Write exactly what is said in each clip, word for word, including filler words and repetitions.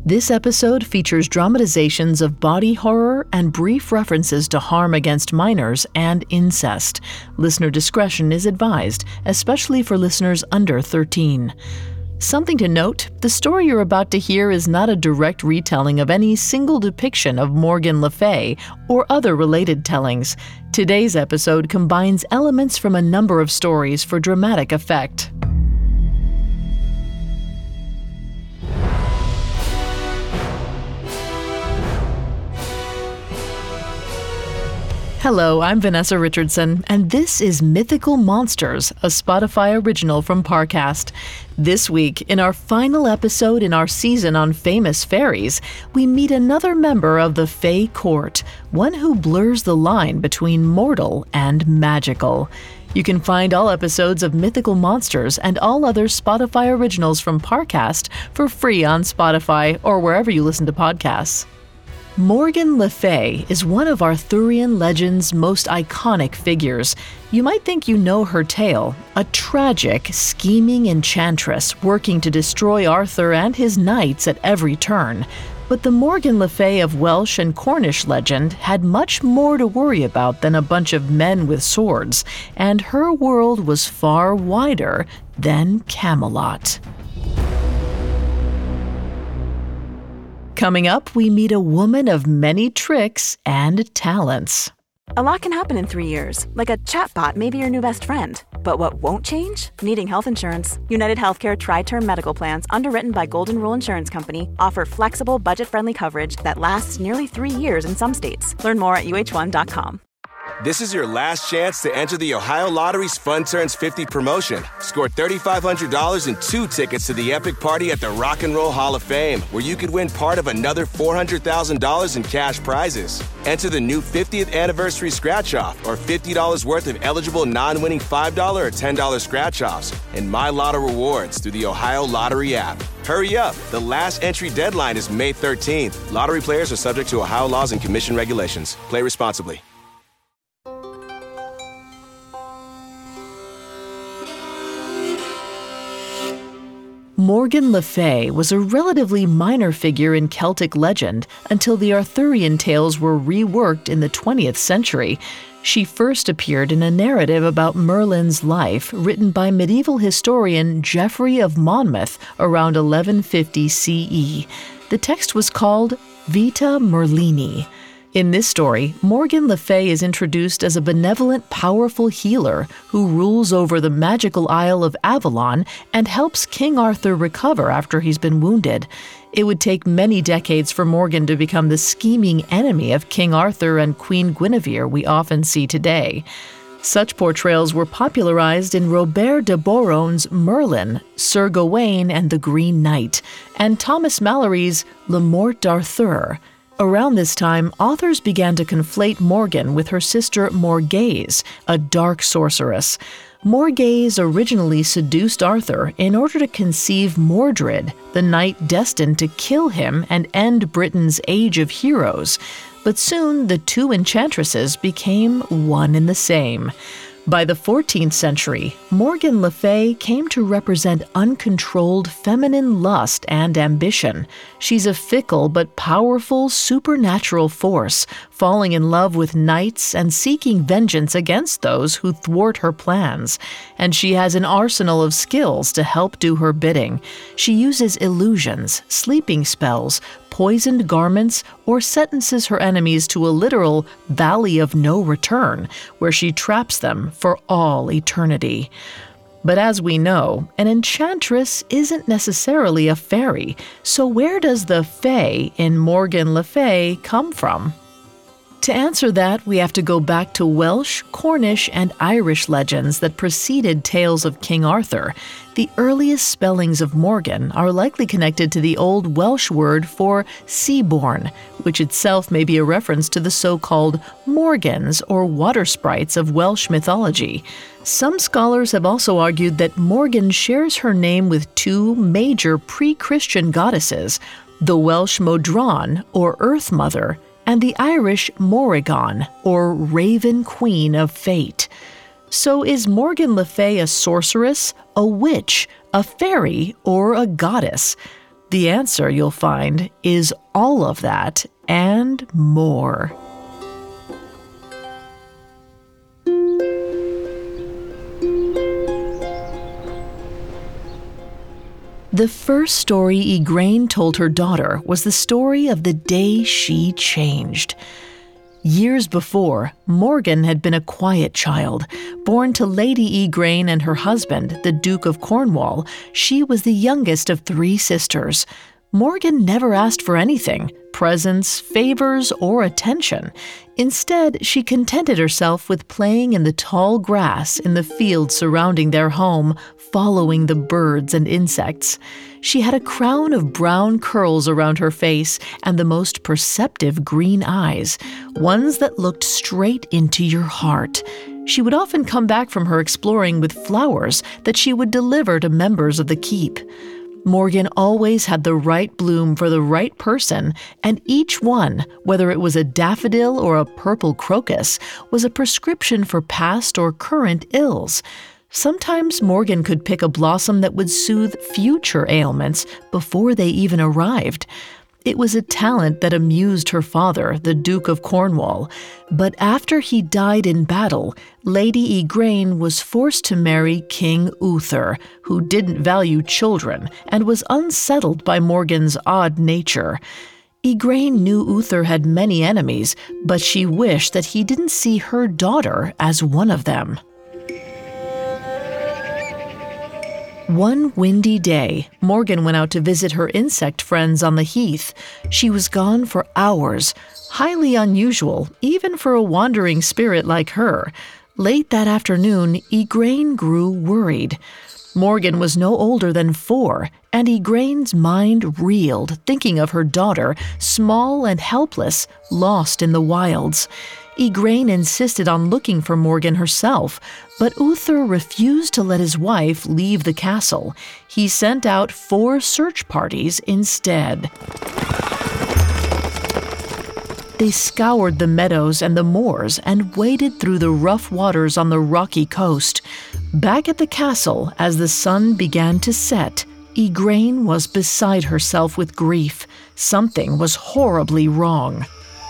This episode features dramatizations of body horror and brief references to harm against minors and incest. Listener discretion is advised, especially for listeners under thirteen. Something to note, the story you're about to hear is not a direct retelling of any single depiction of Morgan Le Fay or other related tellings. Today's episode combines elements from a number of stories for dramatic effect. Hello, I'm Vanessa Richardson, and this is Mythical Monsters, a Spotify original from Parcast. This week, in our final episode in our season on famous fairies, we meet another member of the Fae Court, one who blurs the line between mortal and magical. You can find all episodes of Mythical Monsters and all other Spotify originals from Parcast for free on Spotify or wherever you listen to podcasts. Morgan Le Fay is one of Arthurian legend's most iconic figures. You might think you know her tale, a tragic, scheming enchantress working to destroy Arthur and his knights at every turn. But the Morgan Le Fay of Welsh and Cornish legend had much more to worry about than a bunch of men with swords, and her world was far wider than Camelot. Coming up, we meet a woman of many tricks and talents. A lot can happen in three years, like a chatbot may be your new best friend. But what won't change? Needing health insurance. United Healthcare Tri-Term Medical Plans, underwritten by Golden Rule Insurance Company, offer flexible, budget-friendly coverage that lasts nearly three years in some states. Learn more at U H one dot com. This is your last chance to enter the Ohio Lottery's Fun Turns fifty promotion. Score three thousand five hundred dollars and two tickets to the epic party at the Rock and Roll Hall of Fame, where you could win part of another four hundred thousand dollars in cash prizes. Enter the new fiftieth anniversary scratch-off or fifty dollars worth of eligible non-winning five dollars or ten dollars scratch-offs and My Lotto rewards through the Ohio Lottery app. Hurry up. The last entry deadline is May thirteenth. Lottery players are subject to Ohio laws and commission regulations. Play responsibly. Morgan Le Fay was a relatively minor figure in Celtic legend until the Arthurian tales were reworked in the twentieth century. She first appeared in a narrative about Merlin's life written by medieval historian Geoffrey of Monmouth around eleven fifty C E. The text was called Vita Merlini. In this story, Morgan Le Fay is introduced as a benevolent, powerful healer who rules over the magical Isle of Avalon and helps King Arthur recover after he's been wounded. It would take many decades for Morgan to become the scheming enemy of King Arthur and Queen Guinevere we often see today. Such portrayals were popularized in Robert de Boron's Merlin, Sir Gawain and the Green Knight, and Thomas Malory's Le Morte d'Arthur. Around this time, authors began to conflate Morgan with her sister Morgase, a dark sorceress. Morgase originally seduced Arthur in order to conceive Mordred, the knight destined to kill him and end Britain's Age of Heroes. But soon the two enchantresses became one and the same. By the fourteenth century, Morgan Le Fay came to represent uncontrolled feminine lust and ambition. She's a fickle but powerful supernatural force, falling in love with knights and seeking vengeance against those who thwart her plans. And she has an arsenal of skills to help do her bidding. She uses illusions, sleeping spells, poisoned garments, or sentences her enemies to a literal valley of no return, where she traps them for all eternity. But as we know, an enchantress isn't necessarily a fairy, so where does the Fae in Morgan Le Fay come from? To answer that, we have to go back to Welsh, Cornish, and Irish legends that preceded tales of King Arthur. The earliest spellings of Morgan are likely connected to the old Welsh word for sea-born, which itself may be a reference to the so-called Morgans or water sprites of Welsh mythology. Some scholars have also argued that Morgan shares her name with two major pre-Christian goddesses, the Welsh Modron, or Earth Mother, and the Irish Morrigan, or Raven Queen of Fate. So is Morgan Le Fay a sorceress, a witch, a fairy, or a goddess? The answer, you'll find, is all of that and more. The first story Igraine told her daughter was the story of the day she changed. Years before, Morgan had been a quiet child. Born to Lady Igraine and her husband, the Duke of Cornwall, she was the youngest of three sisters. Morgan never asked for anything, presents, favors, or attention. Instead, she contented herself with playing in the tall grass in the fields surrounding their home, following the birds and insects. She had a crown of brown curls around her face and the most perceptive green eyes, ones that looked straight into your heart. She would often come back from her exploring with flowers that she would deliver to members of the keep. Morgan always had the right bloom for the right person, and each one, whether it was a daffodil or a purple crocus, was a prescription for past or current ills. Sometimes Morgan could pick a blossom that would soothe future ailments before they even arrived. It was a talent that amused her father, the Duke of Cornwall. But after he died in battle, Lady Igraine was forced to marry King Uther, who didn't value children and was unsettled by Morgan's odd nature. Igraine knew Uther had many enemies, but she wished that he didn't see her daughter as one of them. One windy day, Morgan went out to visit her insect friends on the heath. She was gone for hours, highly unusual, even for a wandering spirit like her. Late that afternoon, Igraine grew worried. Morgan was no older than four, and Igraine's mind reeled, thinking of her daughter, small and helpless, lost in the wilds. Igraine insisted on looking for Morgan herself, but Uther refused to let his wife leave the castle. He sent out four search parties instead. They scoured the meadows and the moors and waded through the rough waters on the rocky coast. Back at the castle, as the sun began to set, Igraine was beside herself with grief. Something was horribly wrong.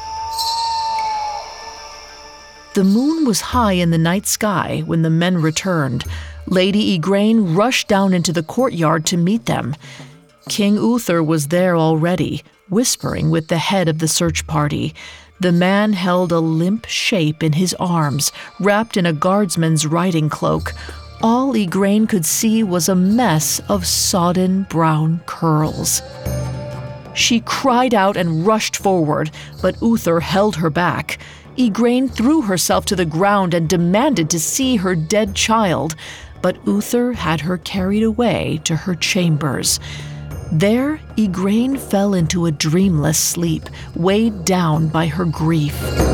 The moon was high in the night sky when the men returned. Lady Igraine rushed down into the courtyard to meet them. King Uther was there already, whispering with the head of the search party. The man held a limp shape in his arms, wrapped in a guardsman's riding cloak. All Igraine could see was a mess of sodden brown curls. She cried out and rushed forward, but Uther held her back. Igraine threw herself to the ground and demanded to see her dead child, but Uther had her carried away to her chambers. There, Igraine fell into a dreamless sleep, weighed down by her grief.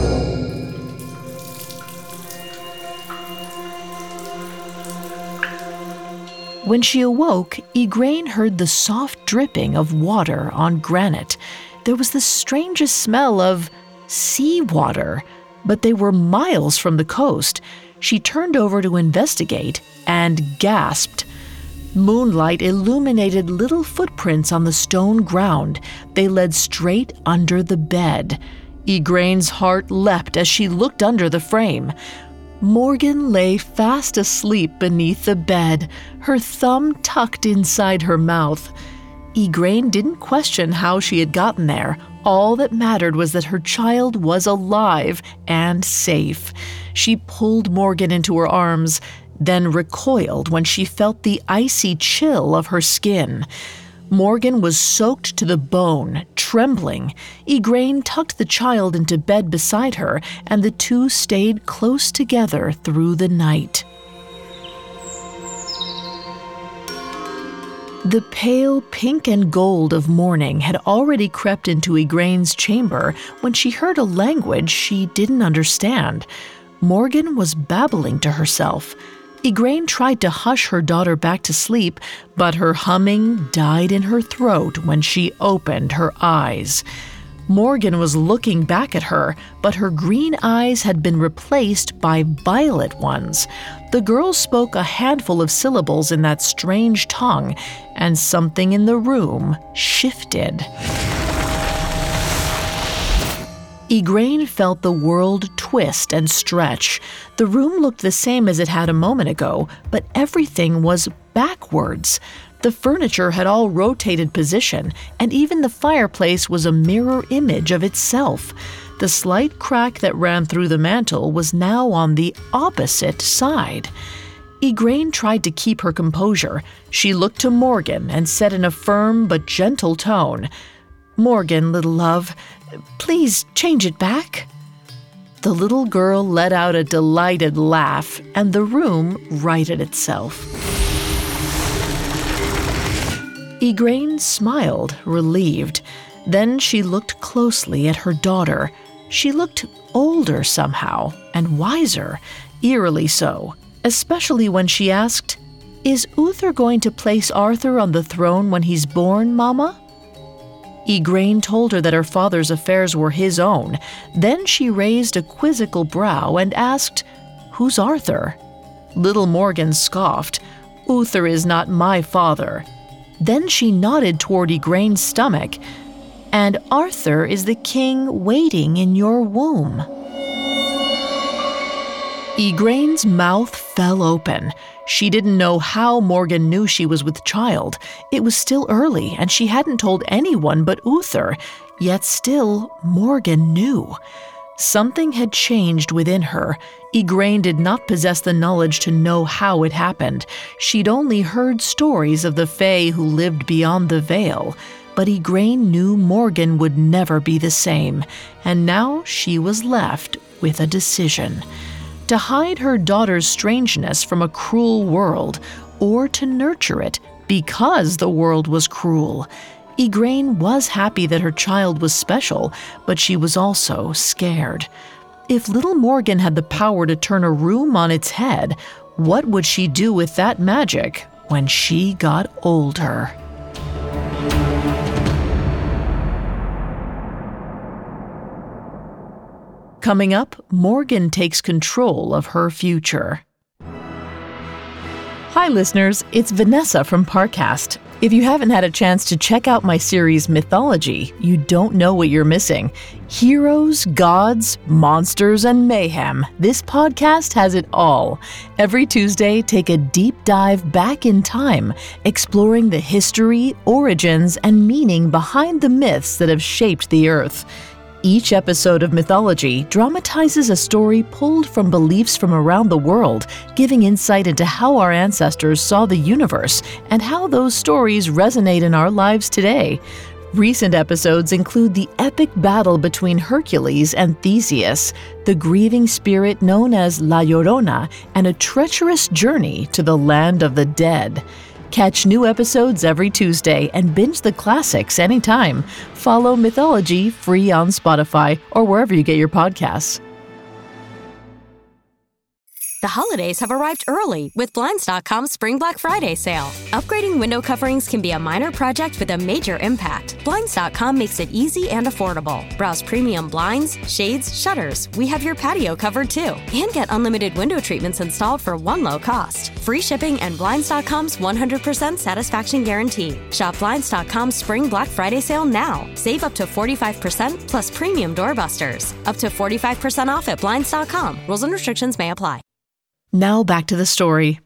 When she awoke, Igraine heard the soft dripping of water on granite. There was the strangest smell of seawater, but they were miles from the coast. She turned over to investigate and gasped. Moonlight illuminated little footprints on the stone ground. They led straight under the bed. Igraine's heart leapt as she looked under the frame. Morgan lay fast asleep beneath the bed, her thumb tucked inside her mouth. Igraine didn't question how she had gotten there. All that mattered was that her child was alive and safe. She pulled Morgan into her arms, then recoiled when she felt the icy chill of her skin. Morgan was soaked to the bone, trembling. Igraine tucked the child into bed beside her, and the two stayed close together through the night. The pale pink and gold of morning had already crept into Igraine's chamber when she heard a language she didn't understand. Morgan was babbling to herself. Igraine tried to hush her daughter back to sleep, but her humming died in her throat when she opened her eyes. Morgan was looking back at her, but her green eyes had been replaced by violet ones. The girl spoke a handful of syllables in that strange tongue, and something in the room shifted. Igraine felt the world twist and stretch. The room looked the same as it had a moment ago, but everything was backwards. The furniture had all rotated position, and even the fireplace was a mirror image of itself. The slight crack that ran through the mantel was now on the opposite side. Igraine tried to keep her composure. She looked to Morgan and said in a firm but gentle tone, "Morgan, little love, please change it back." The little girl let out a delighted laugh, and the room righted itself. Igraine smiled, relieved. Then she looked closely at her daughter. She looked older somehow, and wiser, eerily so, especially when she asked, "Is Uther going to place Arthur on the throne when he's born, Mama?" Igraine told her that her father's affairs were his own. Then she raised a quizzical brow and asked, "Who's Arthur?" Little Morgan scoffed, "Uther is not my father." Then she nodded toward Igraine's stomach, "And Arthur is the king waiting in your womb." Igraine's mouth fell open. She didn't know how Morgan knew she was with child. It was still early, and she hadn't told anyone but Uther. Yet still, Morgan knew. Something had changed within her. Igraine did not possess the knowledge to know how it happened. She'd only heard stories of the Fae who lived beyond the veil. But Igraine knew Morgan would never be the same, and now she was left with a decision. To hide her daughter's strangeness from a cruel world, or to nurture it because the world was cruel. Igraine was happy that her child was special, but she was also scared. If little Morgan had the power to turn a room on its head, what would she do with that magic when she got older? Coming up, Morgan takes control of her future. Hi listeners, it's Vanessa from Parcast. If you haven't had a chance to check out my series Mythology, you don't know what you're missing. Heroes, gods, monsters, and mayhem. This podcast has it all. Every Tuesday, take a deep dive back in time, exploring the history, origins, and meaning behind the myths that have shaped the earth. Each episode of Mythology dramatizes a story pulled from beliefs from around the world, giving insight into how our ancestors saw the universe and how those stories resonate in our lives today. Recent episodes include the epic battle between Hercules and Theseus, the grieving spirit known as La Llorona, and a treacherous journey to the land of the dead. Catch new episodes every Tuesday and binge the classics anytime. Follow Mythology free on Spotify or wherever you get your podcasts. The holidays have arrived early with Blinds dot com's Spring Black Friday sale. Upgrading window coverings can be a minor project with a major impact. Blinds dot com makes it easy and affordable. Browse premium blinds, shades, shutters. We have your patio covered too. And get unlimited window treatments installed for one low cost. Free shipping and Blinds dot com's one hundred percent satisfaction guarantee. Shop Blinds dot com's Spring Black Friday sale now. Save up to forty-five percent plus premium doorbusters. Up to forty-five percent off at Blinds dot com. Rules and restrictions may apply. Now back to the story.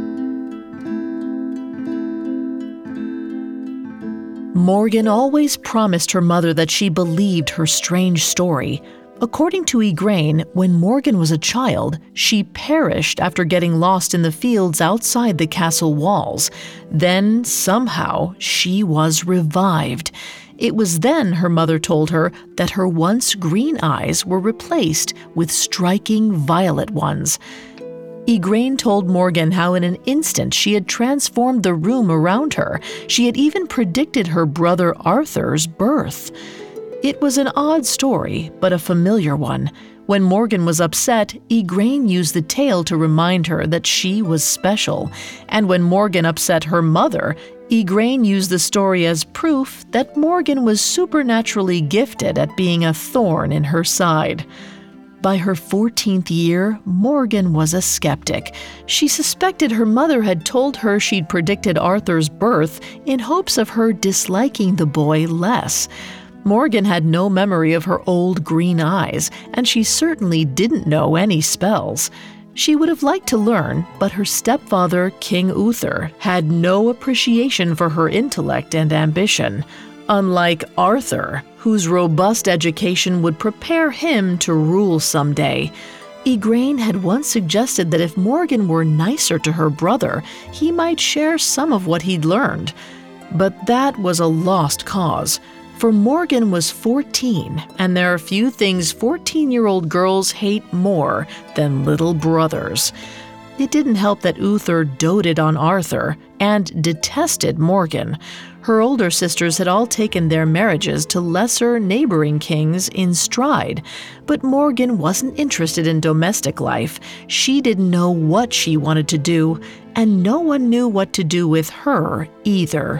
Morgan always promised her mother that she believed her strange story. According to Igraine, when Morgan was a child, she perished after getting lost in the fields outside the castle walls. Then, somehow, she was revived. It was then, her mother told her, that her once green eyes were replaced with striking violet ones. Igraine told Morgan how in an instant she had transformed the room around her. She had even predicted her brother Arthur's birth. It was an odd story, but a familiar one. When Morgan was upset, Igraine used the tale to remind her that she was special. And when Morgan upset her mother, Igraine used the story as proof that Morgan was supernaturally gifted at being a thorn in her side. By her fourteenth year, Morgan was a skeptic. She suspected her mother had told her she'd predicted Arthur's birth in hopes of her disliking the boy less. Morgan had no memory of her old green eyes, and she certainly didn't know any spells. She would have liked to learn, but her stepfather, King Uther, had no appreciation for her intellect and ambition, unlike Arthur, whose robust education would prepare him to rule someday. Igraine had once suggested that if Morgan were nicer to her brother, he might share some of what he'd learned. But that was a lost cause, for Morgan was fourteen, and there are few things fourteen-year-old girls hate more than little brothers. It didn't help that Uther doted on Arthur and detested Morgan. Her older sisters had all taken their marriages to lesser neighboring kings in stride, but Morgan wasn't interested in domestic life. She didn't know what she wanted to do, and no one knew what to do with her either.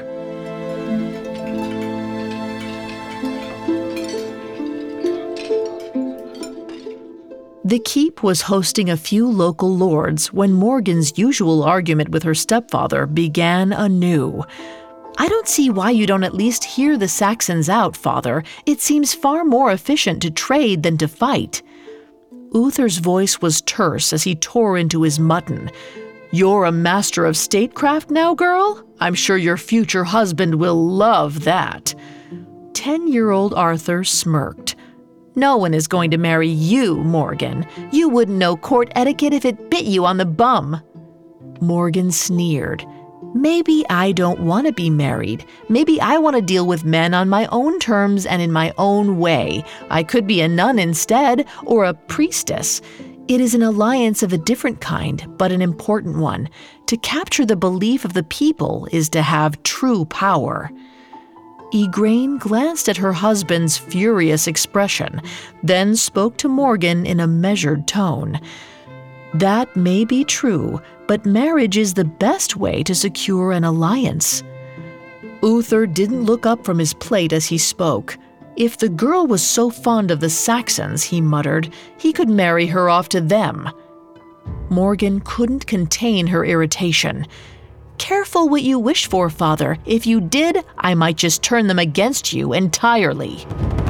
The keep was hosting a few local lords when Morgan's usual argument with her stepfather began anew. "I don't see why you don't at least hear the Saxons out, father. It seems far more efficient to trade than to fight." Uther's voice was terse as he tore into his mutton. "You're a master of statecraft now, girl? I'm sure your future husband will love that." Ten-year-old Arthur smirked. "No one is going to marry you, Morgan. You wouldn't know court etiquette if it bit you on the bum." Morgan sneered. "Maybe I don't want to be married. Maybe I want to deal with men on my own terms and in my own way. I could be a nun instead, or a priestess. It is an alliance of a different kind, but an important one. To capture the belief of the people is to have true power." Igraine glanced at her husband's furious expression, then spoke to Morgan in a measured tone. "That may be true, but marriage is the best way to secure an alliance." Uther didn't look up from his plate as he spoke. If the girl was so fond of the Saxons, he muttered, he could marry her off to them. Morgan couldn't contain her irritation. "Careful what you wish for, father. If you did, I might just turn them against you entirely."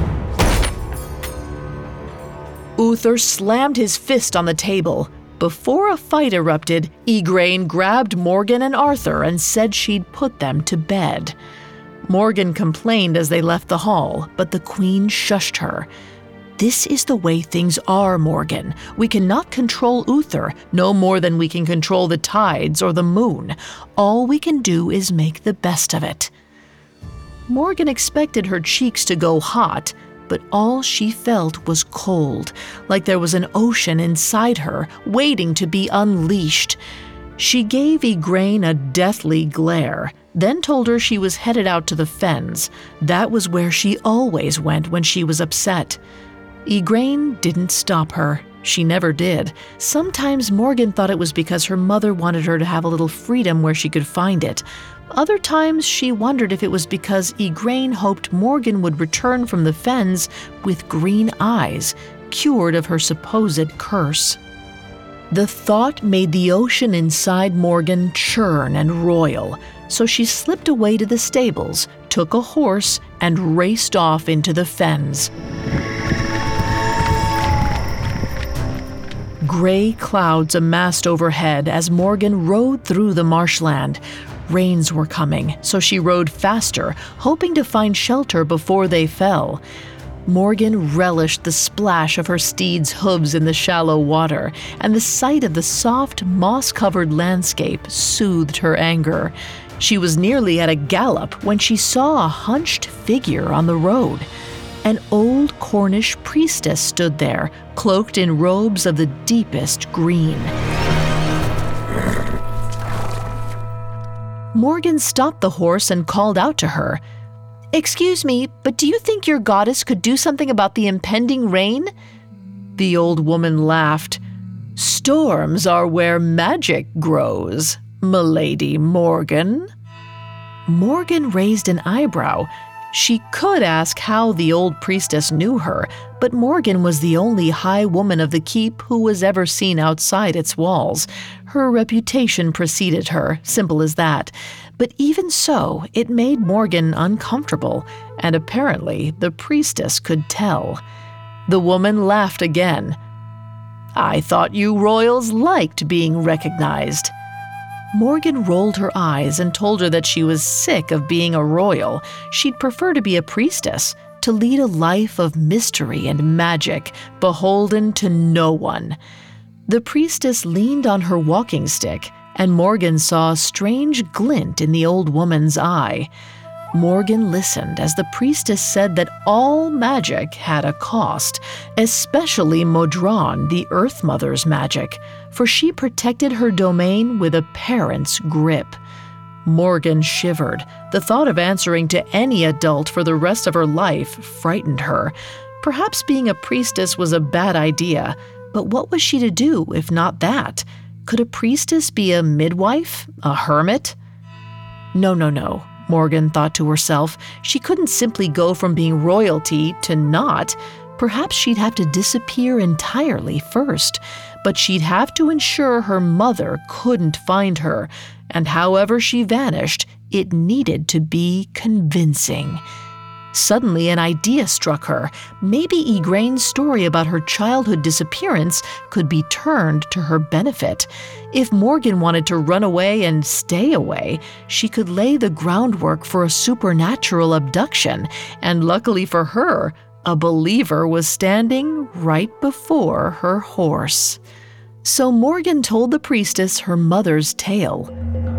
Uther slammed his fist on the table. Before a fight erupted, Igraine grabbed Morgan and Arthur and said she'd put them to bed. Morgan complained as they left the hall, but the queen shushed her. "This is the way things are, Morgan. We cannot control Uther, no more than we can control the tides or the moon. All we can do is make the best of it." Morgan expected her cheeks to go hot, but all she felt was cold, like there was an ocean inside her, waiting to be unleashed. She gave Igraine a deathly glare, then told her she was headed out to the fens. That was where she always went when she was upset. Igraine didn't stop her. She never did. Sometimes Morgan thought it was because her mother wanted her to have a little freedom where she could find it. Other times she wondered if it was because Igraine hoped Morgan would return from the fens with green eyes, cured of her supposed curse. The thought made the ocean inside Morgan churn and roil, so she slipped away to the stables, took a horse, and raced off into the fens. Gray clouds amassed overhead as Morgan rode through the marshland. Rains were coming, so she rode faster, hoping to find shelter before they fell. Morgan relished the splash of her steed's hooves in the shallow water, and the sight of the soft, moss-covered landscape soothed her anger. She was nearly at a gallop when she saw a hunched figure on the road. An old Cornish priestess stood there, cloaked in robes of the deepest green. Morgan stopped the horse and called out to her. "Excuse me, but do you think your goddess could do something about the impending rain?" The old woman laughed. "Storms are where magic grows, Milady Morgan." Morgan raised an eyebrow. She could ask how the old priestess knew her, but Morgan was the only high woman of the keep who was ever seen outside its walls. Her reputation preceded her, simple as that. But even so, it made Morgan uncomfortable, and apparently the priestess could tell. The woman laughed again. "I thought you royals liked being recognized." Morgan rolled her eyes and told her that she was sick of being a royal. She'd prefer to be a priestess, to lead a life of mystery and magic, beholden to no one. The priestess leaned on her walking stick, and Morgan saw a strange glint in the old woman's eye. Morgan listened as the priestess said that all magic had a cost, especially Modron, the Earth Mother's magic, for she protected her domain with a parent's grip. Morgan shivered. The thought of answering to any adult for the rest of her life frightened her. Perhaps being a priestess was a bad idea, but what was she to do if not that? Could a priestess be a midwife? A hermit? No, no, no. Morgan thought to herself. She couldn't simply go from being royalty to not. Perhaps she'd have to disappear entirely first, but she'd have to ensure her mother couldn't find her, and however she vanished, it needed to be convincing. Suddenly, an idea struck her. Maybe Igraine's story about her childhood disappearance could be turned to her benefit. If Morgan wanted to run away and stay away, she could lay the groundwork for a supernatural abduction, and luckily for her, a believer was standing right before her horse. So Morgan told the priestess her mother's tale.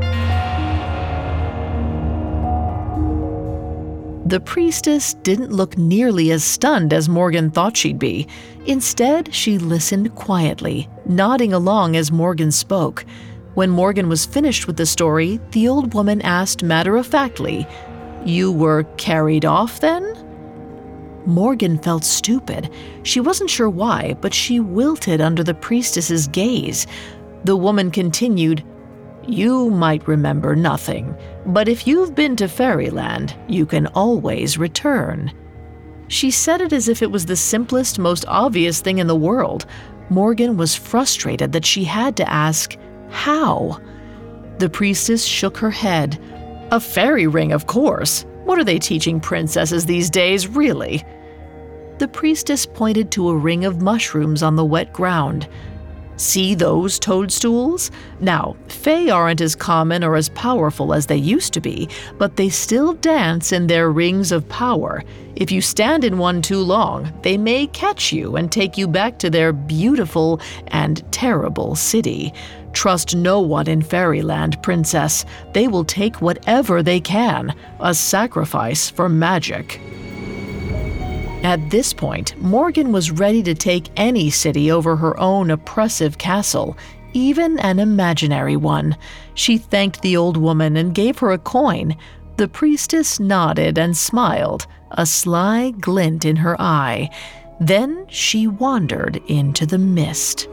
The priestess didn't look nearly as stunned as Morgan thought she'd be. Instead, she listened quietly, nodding along as Morgan spoke. When Morgan was finished with the story, the old woman asked matter-of-factly, "You were carried off then?" Morgan felt stupid. She wasn't sure why, but she wilted under the priestess's gaze. The woman continued, "You might remember nothing, but if you've been to Fairyland, you can always return." She said it as if it was the simplest, most obvious thing in the world. Morgan was frustrated that she had to ask, how? The priestess shook her head. "A fairy ring, of course. What are they teaching princesses these days, really?" The priestess pointed to a ring of mushrooms on the wet ground. "See those toadstools? Now, fae aren't as common or as powerful as they used to be, but they still dance in their rings of power. If you stand in one too long, they may catch you and take you back to their beautiful and terrible city. Trust no one in Fairyland, princess. They will take whatever they can, a sacrifice for magic." At this point, Morgan was ready to take any city over her own oppressive castle, even an imaginary one. She thanked the old woman and gave her a coin. The priestess nodded and smiled, a sly glint in her eye. Then she wandered into the mist.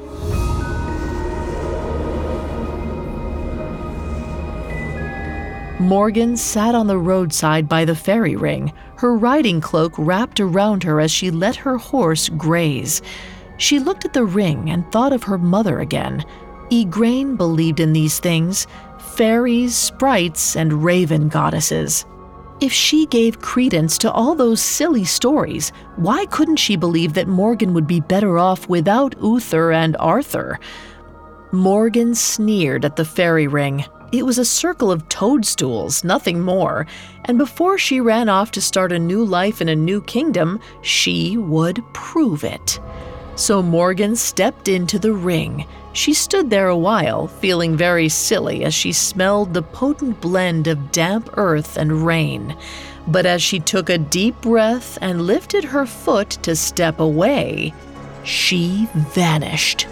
Morgan sat on the roadside by the fairy ring, her riding cloak wrapped around her as she let her horse graze. She looked at the ring and thought of her mother again. Igraine believed in these things, fairies, sprites, and raven goddesses. If she gave credence to all those silly stories, why couldn't she believe that Morgan would be better off without Uther and Arthur? Morgan sneered at the fairy ring. It was a circle of toadstools, nothing more, and before she ran off to start a new life in a new kingdom, she would prove it. So Morgan stepped into the ring. She stood there a while, feeling very silly as she smelled the potent blend of damp earth and rain. But as she took a deep breath and lifted her foot to step away, she vanished.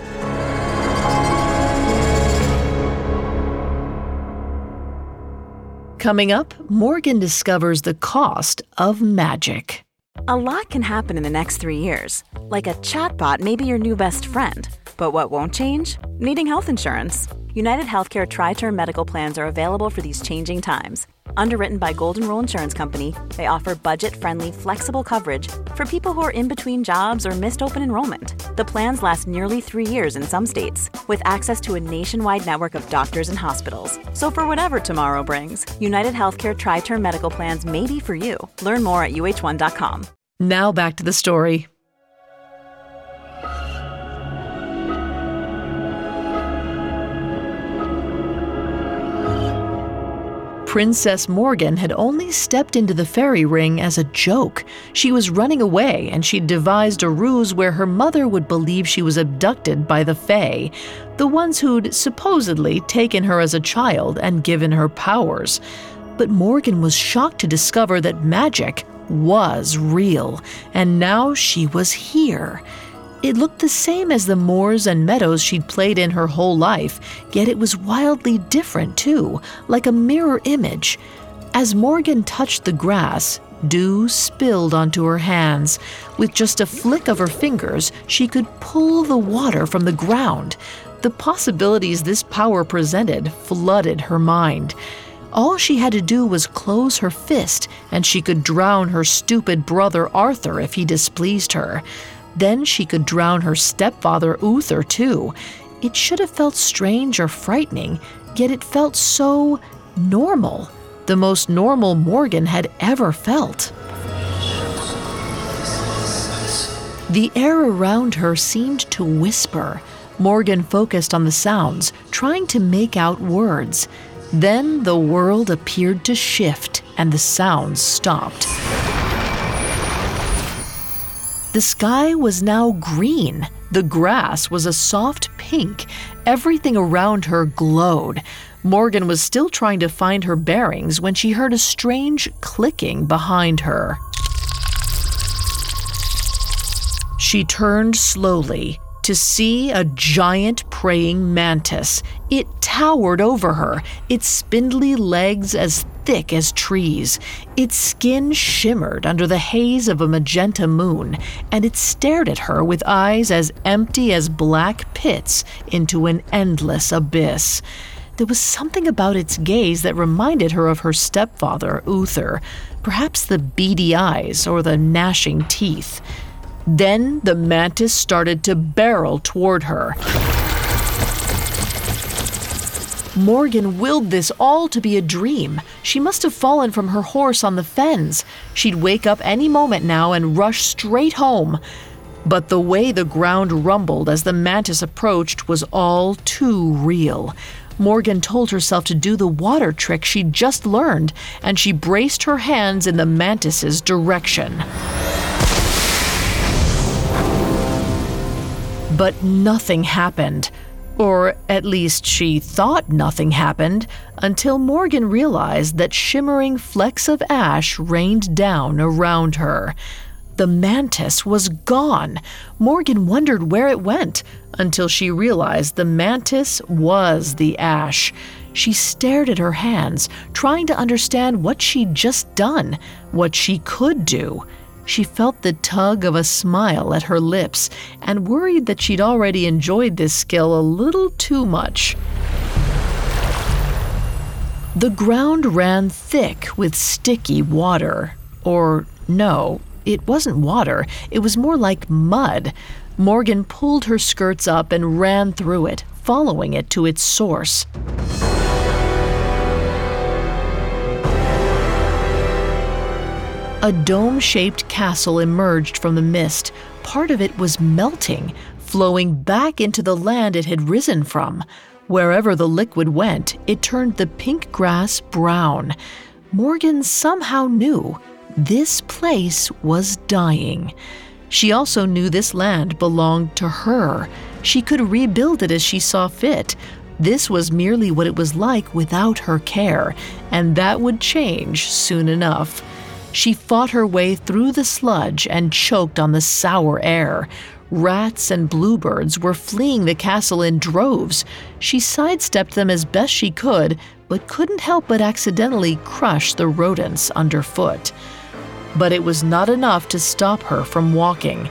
Coming up, Morgan discovers the cost of magic. A lot can happen in the next three years. Like a chatbot may be your new best friend. But what won't change? Needing health insurance. United Healthcare Tri-Term Medical Plans are available for these changing times. Underwritten by Golden Rule Insurance Company, they offer budget-friendly, flexible coverage for people who are in between jobs or missed open enrollment. The plans last nearly three years in some states, with access to a nationwide network of doctors and hospitals. So for whatever tomorrow brings, United Healthcare Tri-Term Medical Plans may be for you. Learn more at U H one dot com. Now back to the story. Princess Morgan had only stepped into the fairy ring as a joke. She was running away, and she'd devised a ruse where her mother would believe she was abducted by the Fae, the ones who'd supposedly taken her as a child and given her powers. But Morgan was shocked to discover that magic was real, and now she was here. It looked the same as the moors and meadows she'd played in her whole life, yet it was wildly different too, like a mirror image. As Morgan touched the grass, dew spilled onto her hands. With just a flick of her fingers, she could pull the water from the ground. The possibilities this power presented flooded her mind. All she had to do was close her fist, and she could drown her stupid brother Arthur if he displeased her. Then she could drown her stepfather Uther, too. It should have felt strange or frightening, yet it felt so normal. The most normal Morgan had ever felt. The air around her seemed to whisper. Morgan focused on the sounds, trying to make out words. Then the world appeared to shift, and the sounds stopped. The sky was now green. The grass was a soft pink. Everything around her glowed. Morgan was still trying to find her bearings when she heard a strange clicking behind her. She turned slowly to see a giant praying mantis. It towered over her, its spindly legs as thick as trees. Its skin shimmered under the haze of a magenta moon, and it stared at her with eyes as empty as black pits into an endless abyss. There was something about its gaze that reminded her of her stepfather, Uther, perhaps the beady eyes or the gnashing teeth. Then the mantis started to barrel toward her. Morgan willed this all to be a dream. She must have fallen from her horse on the fens. She'd wake up any moment now and rush straight home. But the way the ground rumbled as the mantis approached was all too real. Morgan told herself to do the water trick she'd just learned, and she braced her hands in the mantis's direction. But nothing happened. Or at least she thought nothing happened, until Morgan realized that shimmering flecks of ash rained down around her. The mantis was gone. Morgan wondered where it went, until she realized the mantis was the ash. She stared at her hands, trying to understand what she'd just done, what she could do. She felt the tug of a smile at her lips and worried that she'd already enjoyed this skill a little too much. The ground ran thick with sticky water. Or no, it wasn't water. It was more like mud. Morgan pulled her skirts up and ran through it, following it to its source. A dome-shaped castle emerged from the mist. Part of it was melting, flowing back into the land it had risen from. Wherever the liquid went, it turned the pink grass brown. Morgan somehow knew this place was dying. She also knew this land belonged to her. She could rebuild it as she saw fit. This was merely what it was like without her care, and that would change soon enough. She fought her way through the sludge and choked on the sour air. Rats and bluebirds were fleeing the castle in droves. She sidestepped them as best she could, but couldn't help but accidentally crush the rodents underfoot. But it was not enough to stop her from walking.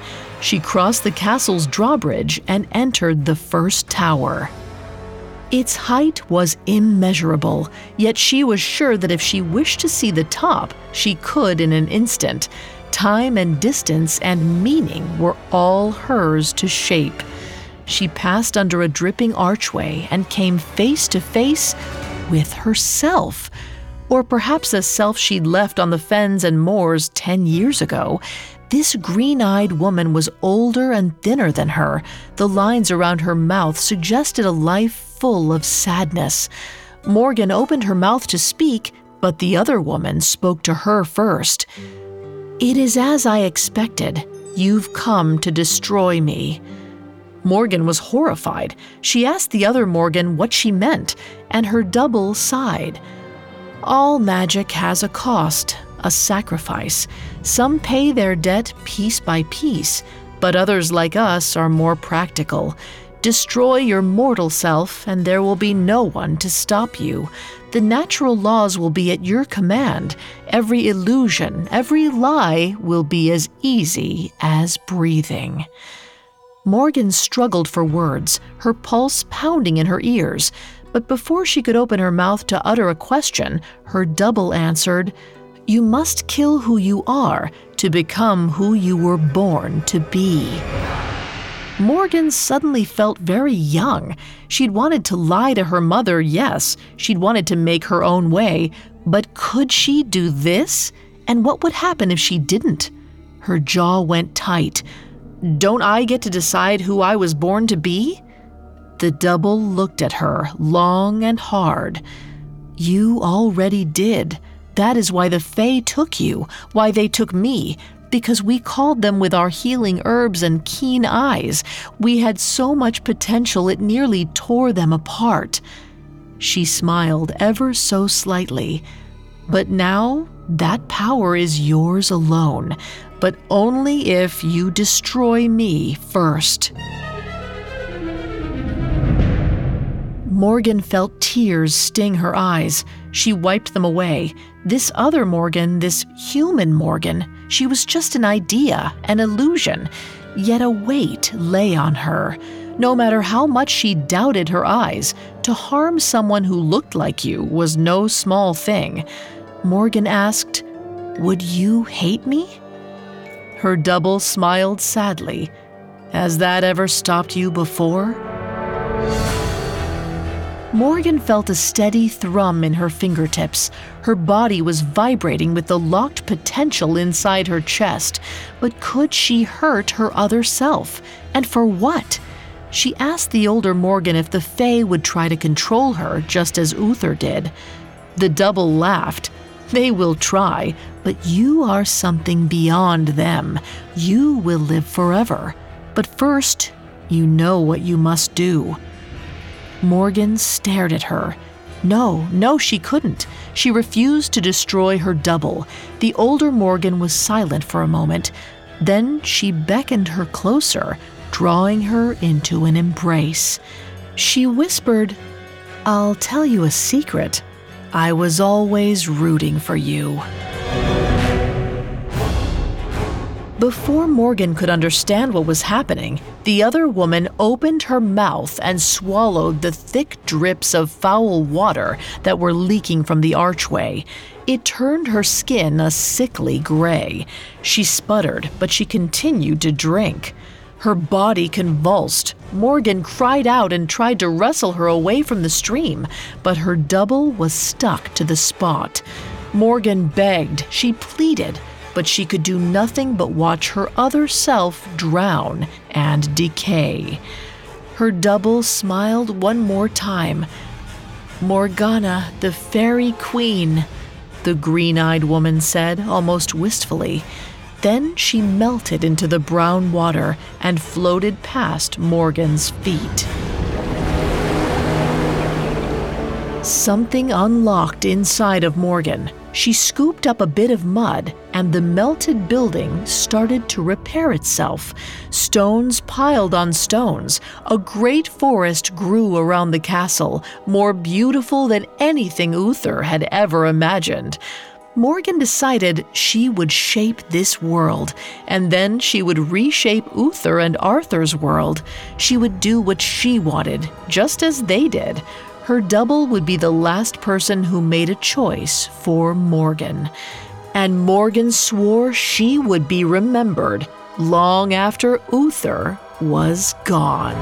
She crossed the castle's drawbridge and entered the first tower. Its height was immeasurable, yet she was sure that if she wished to see the top, she could in an instant. Time and distance and meaning were all hers to shape. She passed under a dripping archway and came face to face with herself. Or perhaps a self she'd left on the fens and moors ten years ago. This green-eyed woman was older and thinner than her. The lines around her mouth suggested a life full of sadness. Morgan opened her mouth to speak, but the other woman spoke to her first. "It is as I expected. You've come to destroy me." Morgan was horrified. She asked the other Morgan what she meant, and her double sighed. "All magic has a cost, a sacrifice. Some pay their debt piece by piece, but others like us are more practical. Destroy your mortal self, and there will be no one to stop you. The natural laws will be at your command. Every illusion, every lie will be as easy as breathing." Morgan struggled for words, her pulse pounding in her ears. But before she could open her mouth to utter a question, her double answered, "You must kill who you are to become who you were born to be." Morgan suddenly felt very young. She'd wanted to lie to her mother, yes. She'd wanted to make her own way. But could she do this? And what would happen if she didn't? Her jaw went tight. "Don't I get to decide who I was born to be?" The double looked at her long and hard. "You already did. That is why the Fae took you, why they took me, because we called them with our healing herbs and keen eyes. We had so much potential it nearly tore them apart." She smiled ever so slightly. "But now that power is yours alone, but only if you destroy me first." Morgan felt tears sting her eyes. She wiped them away. This other Morgan, this human Morgan, she was just an idea, an illusion. Yet a weight lay on her. No matter how much she doubted her eyes, to harm someone who looked like you was no small thing. Morgan asked, "Would you hate me?" Her double smiled sadly. "Has that ever stopped you before?" Morgan felt a steady thrum in her fingertips. Her body was vibrating with the locked potential inside her chest. But could she hurt her other self? And for what? She asked the older Morgan if the Fae would try to control her just as Uther did. The double laughed. "They will try, but you are something beyond them. You will live forever. But first, you know what you must do." Morgan stared at her. No, no, she couldn't. She refused to destroy her double. The older Morgan was silent for a moment. Then she beckoned her closer, drawing her into an embrace. She whispered, "I'll tell you a secret. I was always rooting for you." Before Morgan could understand what was happening, the other woman opened her mouth and swallowed the thick drips of foul water that were leaking from the archway. It turned her skin a sickly gray. She sputtered, but she continued to drink. Her body convulsed. Morgan cried out and tried to wrestle her away from the stream, but her double was stuck to the spot. Morgan begged, she pleaded, but she could do nothing but watch her other self drown and decay. Her double smiled one more time. "Morgana, the fairy queen," the green-eyed woman said, almost wistfully. Then she melted into the brown water and floated past Morgan's feet. Something unlocked inside of Morgan. She scooped up a bit of mud, and the melted building started to repair itself. Stones piled on stones. A great forest grew around the castle, more beautiful than anything Uther had ever imagined. Morgan decided she would shape this world, and then she would reshape Uther and Arthur's world. She would do what she wanted, just as they did. Her double would be the last person who made a choice for Morgan. And Morgan swore she would be remembered long after Uther was gone.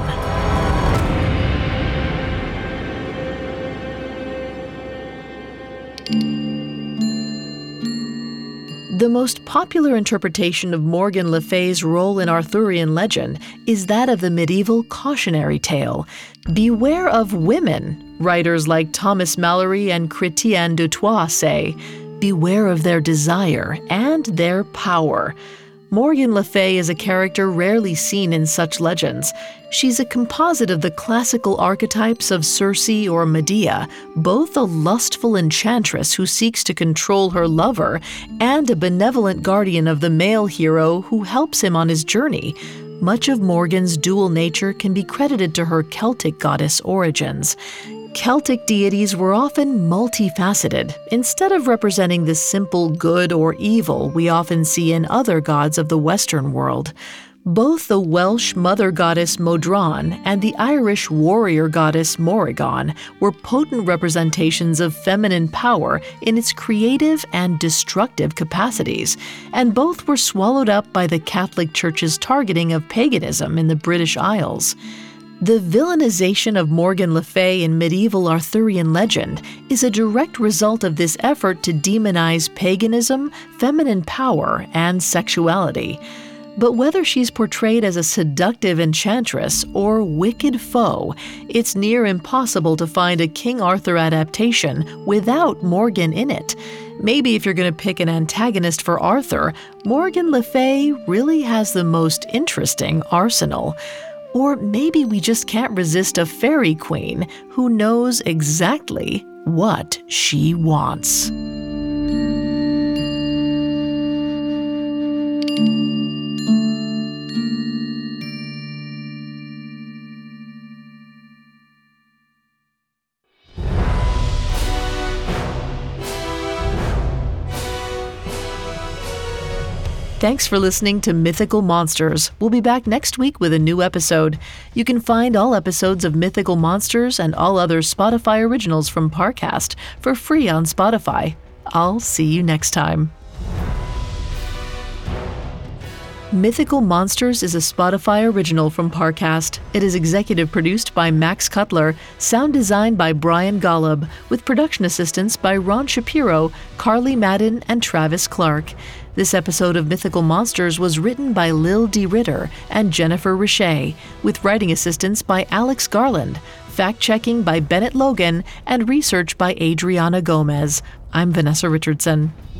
The most popular interpretation of Morgan Le Fay's role in Arthurian legend is that of the medieval cautionary tale. Beware of women, writers like Thomas Malory and Chrétien de Troyes say. Beware of their desire and their power. Morgan Le Fay is a character rarely seen in such legends. She's a composite of the classical archetypes of Circe or Medea, both a lustful enchantress who seeks to control her lover, and a benevolent guardian of the male hero who helps him on his journey. Much of Morgan's dual nature can be credited to her Celtic goddess origins. Celtic deities were often multifaceted, instead of representing the simple good or evil we often see in other gods of the Western world. Both the Welsh mother goddess Modron and the Irish warrior goddess Morrigan were potent representations of feminine power in its creative and destructive capacities, and both were swallowed up by the Catholic Church's targeting of paganism in the British Isles. The villainization of Morgan Le Fay in medieval Arthurian legend is a direct result of this effort to demonize paganism, feminine power, and sexuality. But whether she's portrayed as a seductive enchantress or wicked foe, it's near impossible to find a King Arthur adaptation without Morgan in it. Maybe if you're going to pick an antagonist for Arthur, Morgan Le Fay really has the most interesting arsenal. Or maybe we just can't resist a fairy queen who knows exactly what she wants. Thanks for listening to Mythical Monsters. We'll be back next week with a new episode. You can find all episodes of Mythical Monsters and all other Spotify originals from Parcast for free on Spotify. I'll see you next time. Mythical Monsters is a Spotify original from Parcast. It is executive produced by Max Cutler, sound designed by Brian Golub, with production assistance by Ron Shapiro, Carly Madden, and Travis Clark. This episode of Mythical Monsters was written by Lil D. Ritter and Jennifer Richey, with writing assistance by Alex Garland, fact-checking by Bennett Logan, and research by Adriana Gomez. I'm Vanessa Richardson.